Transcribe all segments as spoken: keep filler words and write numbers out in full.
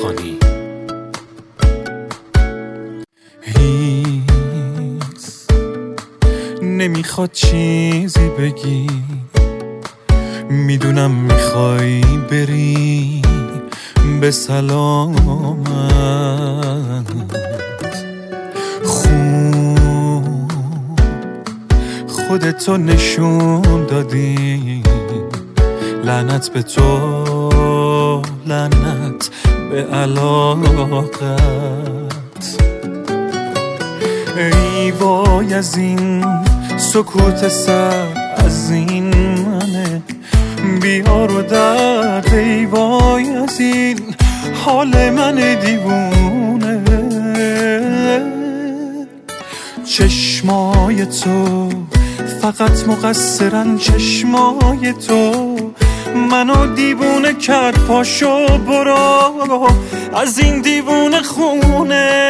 بخوانی. هیس نمیخواد چیزی بگی، میدونم میخوای بری به سلامت. خوب خودتو نشون دادی، لعنت به تو، لعنت به علاقت. ای وای از این سکوت سر، از این منه بیار و درد. ای وای از این حال من دیوونه. چشمای تو فقط مقصرن، چشمای تو منو دیوونه کرد. پاشو برو از این دیوونه خونه.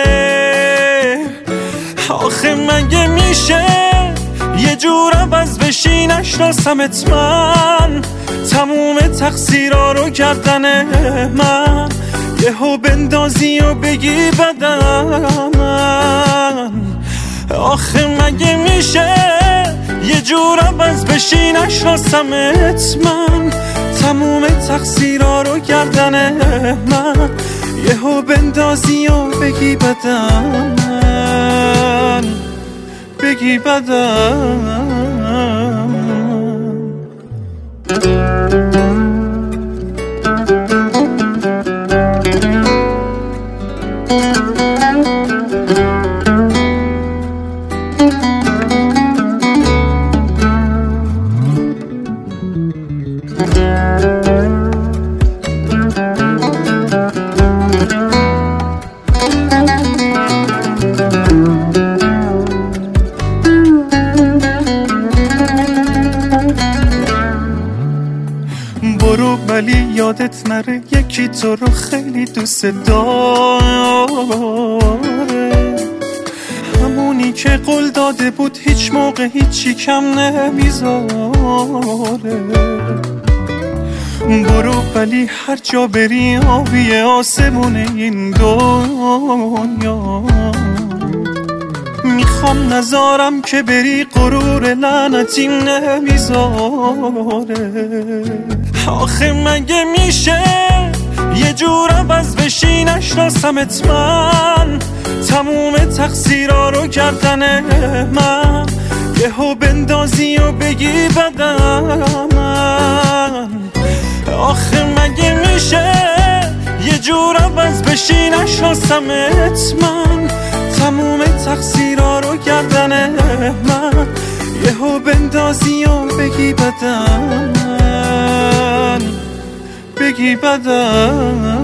آخه مگه میشه یه جور عوض بشی نشناسمت من؟ تموم تقصیرها رو گردن من، یهو بندازی و بگی بدم من. آخه مگه میشه یه جور عوض بشی نشناسمت من؟ تموم تقصیرها رو گردن من، یهو بندازی و بگی بدم من، بگی بدم. برو ولی یادت نره یکی تو رو خیلی دوست داره، همونی که قول داده بود هیچ موقع هیچی کم نمیذاره. برو ولی هر جا بری آبی آسمون این دنیا. میخوام نذارم که بری غرور لعنتی نمیذاره. آخه مگه میشه یه جور عوض بشی نشناسمت من؟ تموم تقصیرها رو گردن من، یهو بندازی و بگی بدم من. آخه مگه میشه یه جور عوض بشی نشناسمت من؟ تموم تقصیرها رو گردن من، یهو بندازی و بگی بدم من، بگی بدم.